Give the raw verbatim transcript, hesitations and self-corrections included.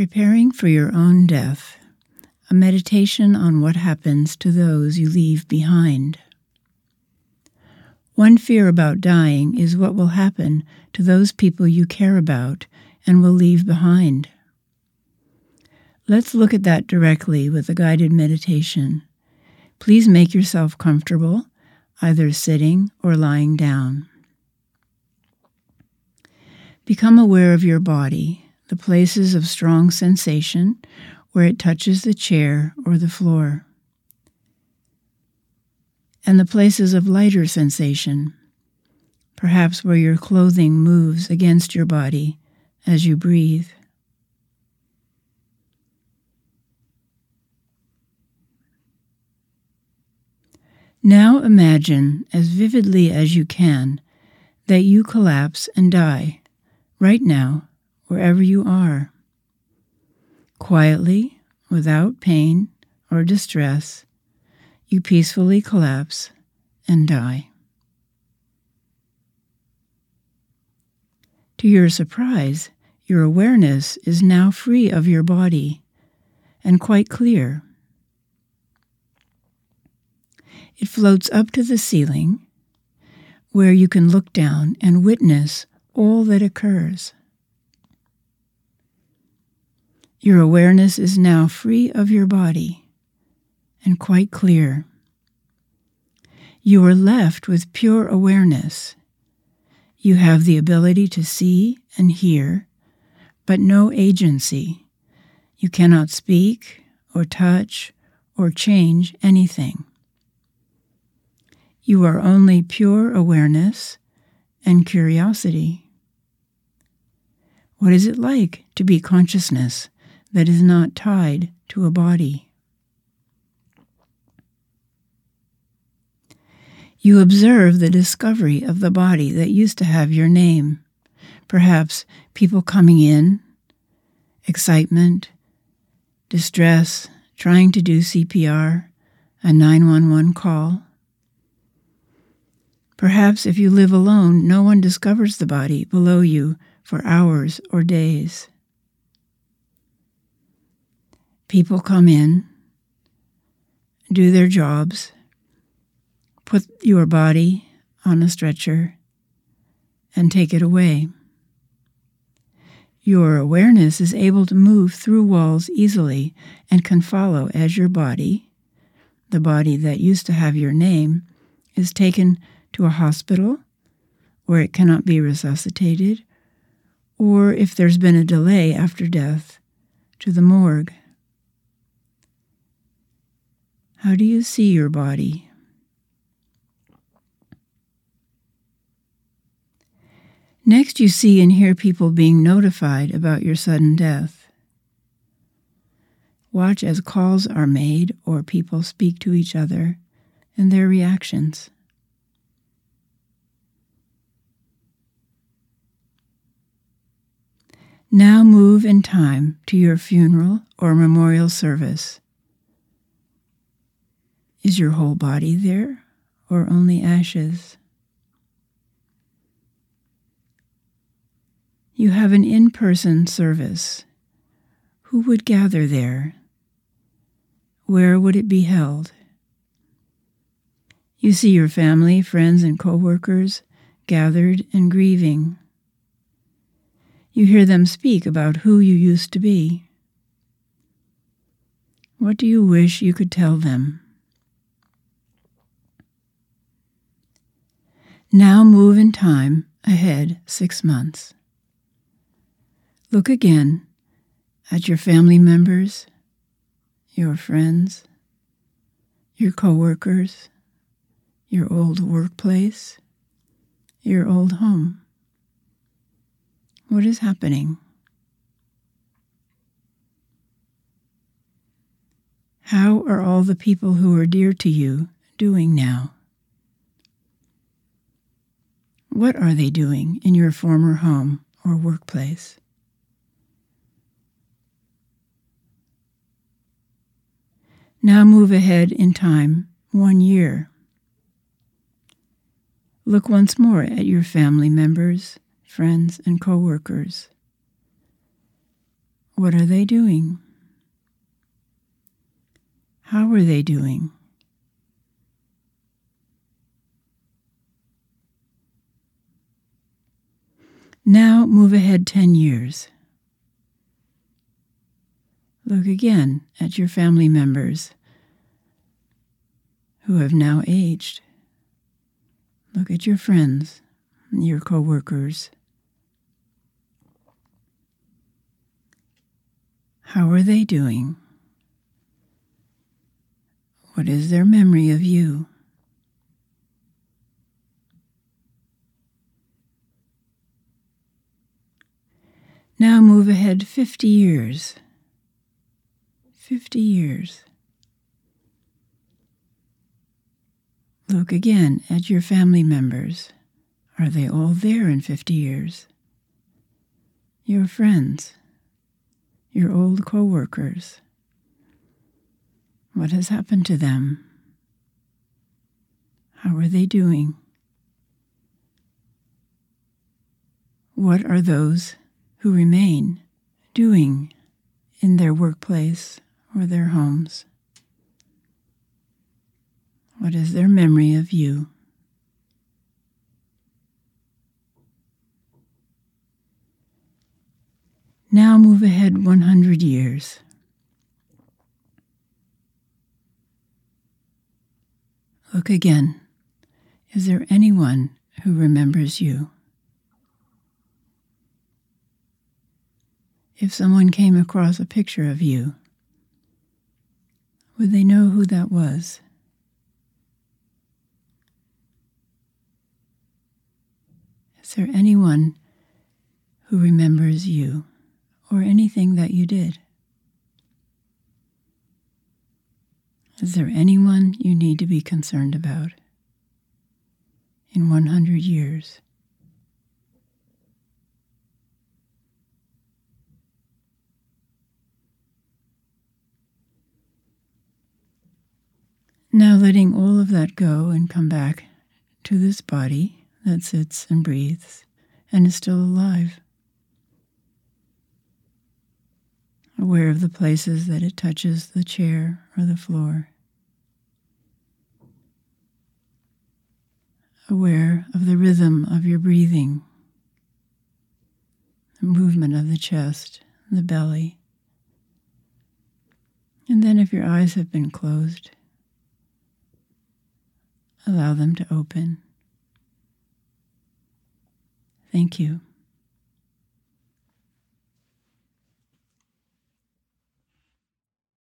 Preparing for your own death, a meditation on what happens to those you leave behind. One fear about dying is what will happen to those people you care about and will leave behind. Let's look at that directly with a guided meditation. Please make yourself comfortable, either sitting or lying down. Become aware of your body, the places of strong sensation where it touches the chair or the floor, and the places of lighter sensation, perhaps where your clothing moves against your body as you breathe. Now imagine, as vividly as you can, that you collapse and die, right now, wherever you are. Quietly, without pain or distress, you peacefully collapse and die. To your surprise, your awareness is now free of your body and quite clear. It floats up to the ceiling, where you can look down and witness all that occurs. Your awareness is now free of your body and quite clear. You are left with pure awareness. You have the ability to see and hear, but no agency. You cannot speak or touch or change anything. You are only pure awareness and curiosity. What is it like to be consciousness that is not tied to a body? You observe the discovery of the body that used to have your name, perhaps people coming in, excitement, distress, trying to do C P R, a nine one one call. Perhaps if you live alone, no one discovers the body below you for hours or days. People come in, do their jobs, put your body on a stretcher, and take it away. Your awareness is able to move through walls easily and can follow as your body, the body that used to have your name, is taken to a hospital where it cannot be resuscitated, or if there's been a delay after death, to the morgue. How do you see your body? Next, you see and hear people being notified about your sudden death. Watch as calls are made or people speak to each other and their reactions. Now move in time to your funeral or memorial service. Is your whole body there, or only ashes? You have an in-person service. Who would gather there? Where would it be held? You see your family, friends, and co-workers gathered and grieving. You hear them speak about who you used to be. What do you wish you could tell them? Now move in time ahead six months. Look again at your family members, your friends, your coworkers, your old workplace, your old home. What is happening? How are all the people who are dear to you doing now? What are they doing in your former home or workplace? Now move ahead in time one year. Look once more at your family members, friends, and co-workers. What are they doing? How are they doing? Now move ahead ten years. Look again at your family members who have now aged. Look at your friends, your co-workers. How are they doing? What is their memory of you? Now move ahead fifty years. fifty years. Look again at your family members. Are they all there in fifty years? Your friends, your old co-workers. What has happened to them? How are they doing? What are those who remain doing in their workplace or their homes? What is their memory of you? Now move ahead one hundred years. Look again. Is there anyone who remembers you? If someone came across a picture of you, would they know who that was? Is there anyone who remembers you or anything that you did? Is there anyone you need to be concerned about in one hundred years? Now letting all of that go and come back to this body that sits and breathes and is still alive. Aware of the places that it touches the chair or the floor. Aware of the rhythm of your breathing, the movement of the chest, the belly. And then if your eyes have been closed, allow them to open. Thank you.